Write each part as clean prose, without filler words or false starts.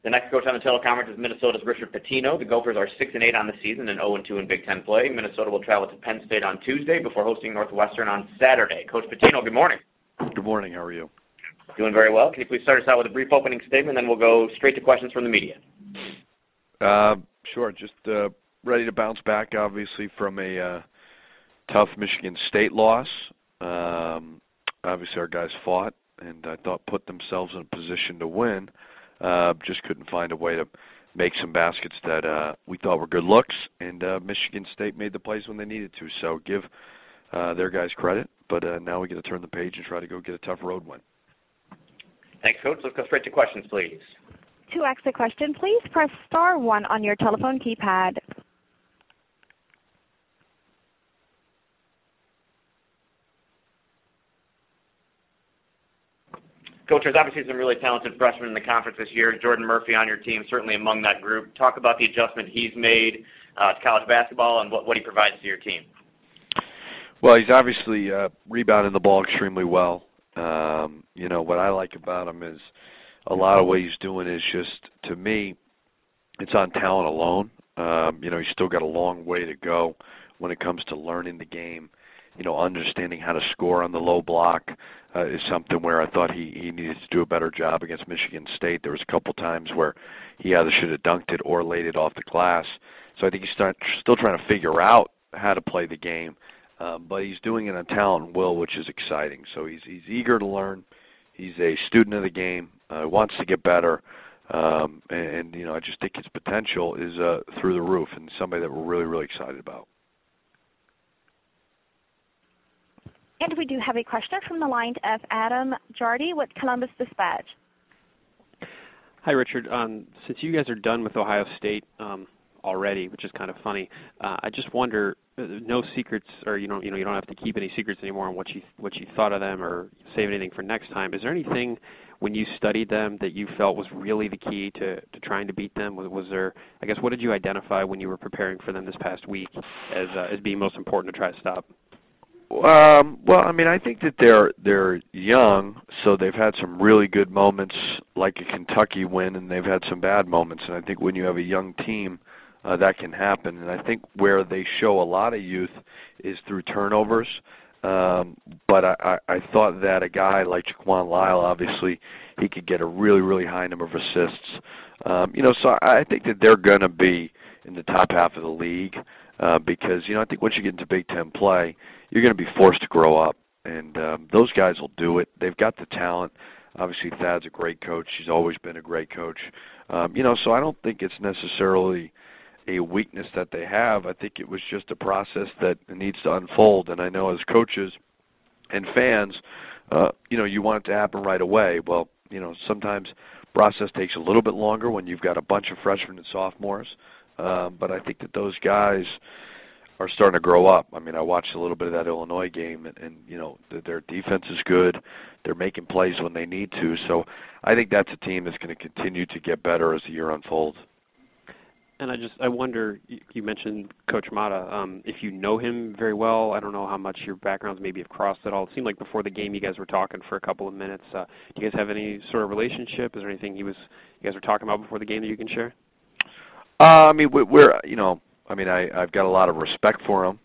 The next coach on the teleconference is Minnesota's Richard Pitino. The Gophers are 6-8 on the season and 0-2 in Big Ten play. Minnesota will travel to Penn State on Tuesday before hosting Northwestern on Saturday. Coach Pitino, good morning. Good morning. How are you? Doing very well. Can you please start us out with a brief opening statement, then we'll go straight to questions from the media. Sure. Just ready to bounce back, obviously, from a tough Michigan State loss. Obviously, our guys fought and I thought put themselves in a position to win. Just couldn't find a way to make some baskets that we thought were good looks, and Michigan State made the plays when they needed to. So give their guys credit, but now we get to turn the page and try to go get a tough road win. Thanks, Coach. Let's go straight to questions, please. To ask a question, please press star 1 on your telephone keypad. Coach, there's obviously some really talented freshmen in the conference this year. Jordan Murphy on your team, certainly among that group. Talk about the adjustment he's made to college basketball and what he provides to your team. Well, he's obviously rebounding the ball extremely well. What I like about him is a lot of what he's doing is just, to me, it's on talent alone. He's still got a long way to go when it comes to learning the game. Understanding how to score on the low block is something where I thought he needed to do a better job against Michigan State. There was a couple times where he either should have dunked it or laid it off the glass. So I think he's still trying to figure out how to play the game. But he's doing it on talent and will, which is exciting. So he's eager to learn. He's a student of the game. Wants to get better. I just think his potential is through the roof and somebody that we're really, really excited about. And we do have a question from the line of Adam Jardy with Columbus Dispatch. Hi, Richard. Since you guys are done with Ohio State already, which is kind of funny, I just wonder, no secrets, or you don't have to keep any secrets anymore on what you thought of them or save anything for next time. Is there anything when you studied them that you felt was really the key to trying to beat them? Was there, I guess, what did you identify when you were preparing for them this past week as being most important to try to stop? I think that they're young, so they've had some really good moments, like a Kentucky win, and they've had some bad moments. And I think when you have a young team, that can happen. And I think where they show a lot of youth is through turnovers. But I thought that a guy like Jaquan Lyle, obviously, he could get a really, really high number of assists. So I think that they're going to be in the top half of the league because, I think once you get into Big Ten play, you're going to be forced to grow up. And those guys will do it. They've got the talent. Obviously, Thad's a great coach. He's always been a great coach. So I don't think it's necessarily a weakness that they have. I think it was just a process that needs to unfold. And I know as coaches and fans, you want it to happen right away. Well, sometimes process takes a little bit longer when you've got a bunch of freshmen and sophomores. But I think that those guys are starting to grow up. I watched a little bit of that Illinois game, and their defense is good. They're making plays when they need to. So I think that's a team that's going to continue to get better as the year unfolds. And I wonder, you mentioned Coach Mata, if you know him very well. I don't know how much your backgrounds maybe have crossed at all. It seemed like before the game you guys were talking for a couple of minutes. Do you guys have any sort of relationship? Is there anything you guys were talking about before the game that you can share? I've got a lot of respect for him.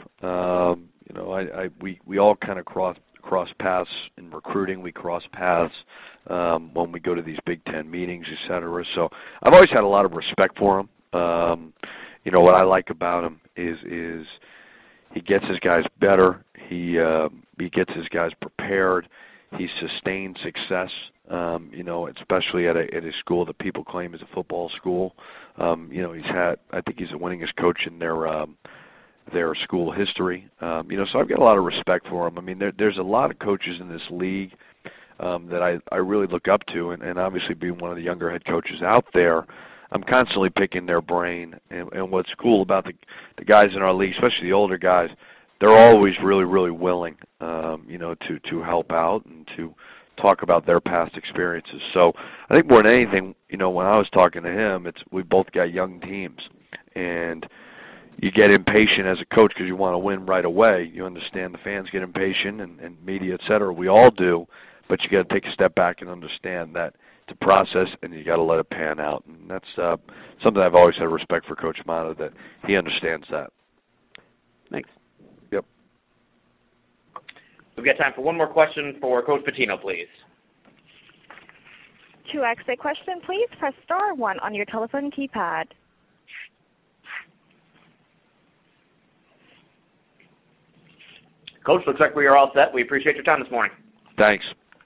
We all kind of cross paths in recruiting. We cross paths when we go to these Big Ten meetings, et cetera. So I've always had a lot of respect for him. What I like about him is he gets his guys better. He gets his guys prepared. He's sustained success. Especially at a school that people claim is a football school. I think he's the winningest coach in their school history. So I've got a lot of respect for him. There's a lot of coaches in this league that I really look up to, and obviously being one of the younger head coaches out there, I'm constantly picking their brain. And what's cool about the guys in our league, especially the older guys, they're always really, really willing, to help out and to talk about their past experiences. So I think more than anything, when I was talking to him, we both got young teams, and you get impatient as a coach because you want to win right away. You understand the fans get impatient and media, et cetera. We all do, but you got to take a step back and understand that to process, and you got to let it pan out. And that's something I've always had respect for Coach Amato, that he understands that. Thanks. Yep. We've got time for one more question for Coach Pitino, please. To ask a question, please press star 1 on your telephone keypad. Coach, looks like we are all set. We appreciate your time this morning. Thanks.